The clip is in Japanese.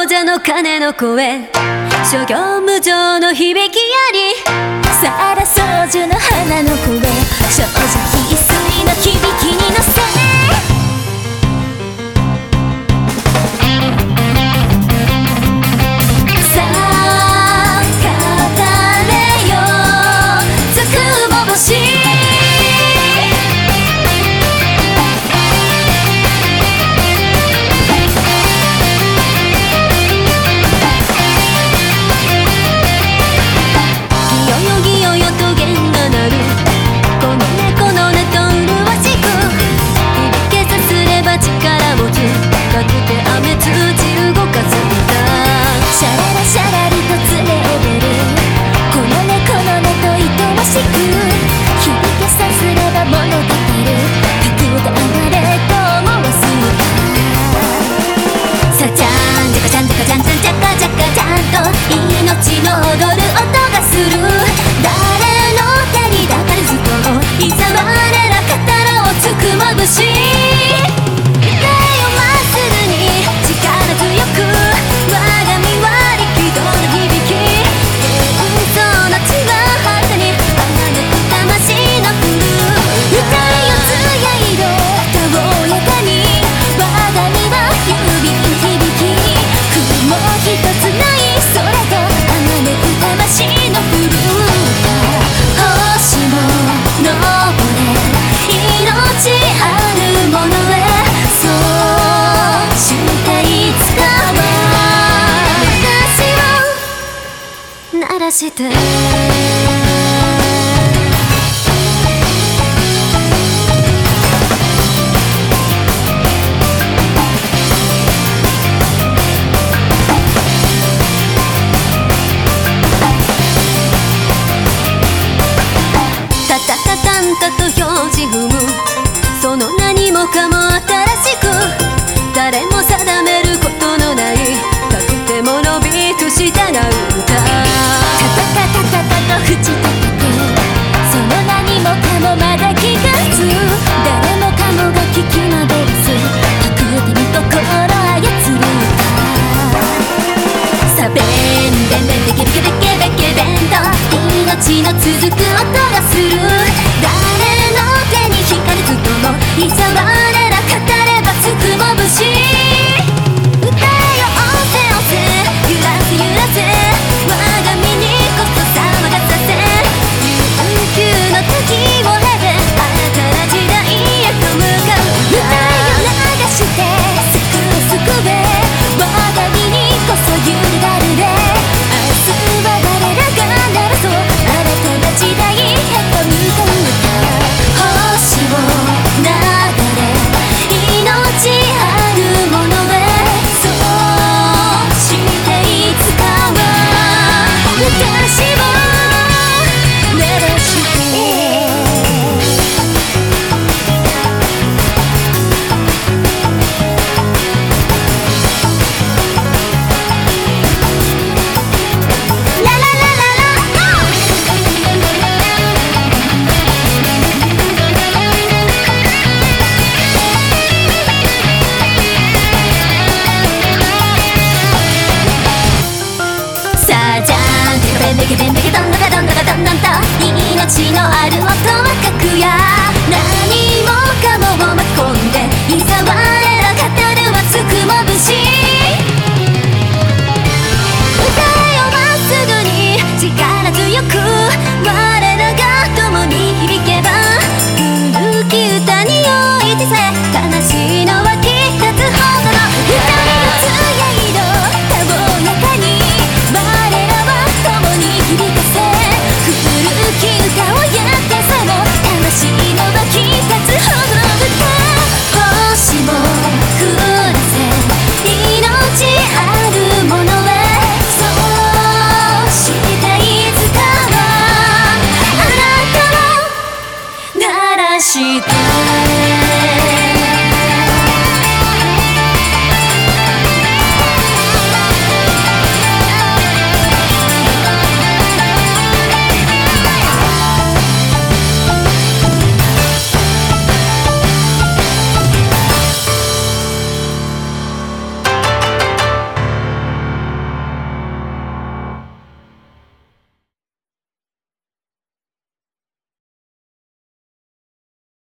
者の鐘の声、諸行無常の響きあり、 さら操縦の花の声、少女翡翠の響きに乗せ、さあ語れよつくも星、ギヨヨと弦が鳴る、この猫の音と麗しく響けさすれば力持ち、かくて雨通じ動かすんだ。シャララシャラリと連れ出る、この猫の音と愛おしく響けさすれば物語る、かくて哀れと思わすのだ。さあじゃんじゃかじゃんじゃかじゃんじゃんじゃかじゃかじゃんと命の踊る音がする、誰の手に抱かれずともいざ我ら語ろうつくまぶし、手をまっすぐに力強く我が身は力道の響き、その血は果てにあがく魂の降る、歌いを艶色たおやかに我が身は指に響き、雲一つない空とあがめく魂の降る、星も昇れ命あるものへ、そうしていつかは私を鳴らして、タタタタンタと表示踏む、その何もかも新しく誰も定めることのない、かくてものびとしたな歌、タタタタタタと口叩く、その何もかもまだ気がつ、誰もかもが聞きまべるす、かくてに心操る歌、さべんべんべんべけべけべけべけべんと命の続く音がする、誰の手に光るずともいざ我ら語ればつくもぶし、歌よ押せ押せ揺らせ揺らせ我が身にこそ騒がさせ、悠久の時を経て新たな時代へと向かう、歌よ流して救う救べ我が身にこそ揺るがるで、明日は我らがならそう新たな時代へと向かう歌、星を流れ命あるものへ、そうしていつかは私を鳴らして、ラララララさあじゃんてかべんべけべんべけどんどかどんどかどんどんと命のある音は核や何もかもを巻き込んで、いざ我ら語るはつくもぶし、歌よまっすぐに力強く我らが共に響けば、古き歌においてさえ悲しいのはきたつほどの歌よ艶色たおやかに我らは共に響かせ、古き歌をやってさも魂の湧き立つほどの歌、星も降らせ命あるものへ、そうしていつかはあなたを鳴らして